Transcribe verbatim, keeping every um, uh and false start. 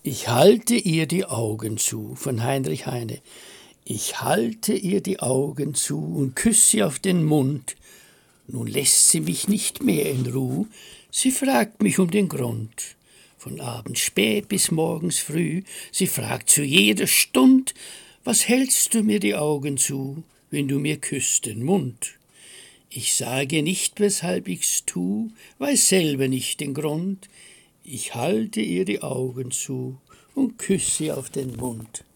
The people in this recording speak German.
Ich halte ihr die Augen zu, von Heinrich Heine. Ich halte ihr die Augen zu und küsse sie auf den Mund. Nun lässt sie mich nicht mehr in Ruh, sie fragt mich um den Grund. Von abends spät bis morgens früh, sie fragt zu jeder Stund, was hältst du mir die Augen zu, wenn du mir küsst den Mund? Ich sage nicht, weshalb ich's tu, weiß selber nicht den Grund. Ich halte ihr die Augen zu und küsse sie auf den Mund.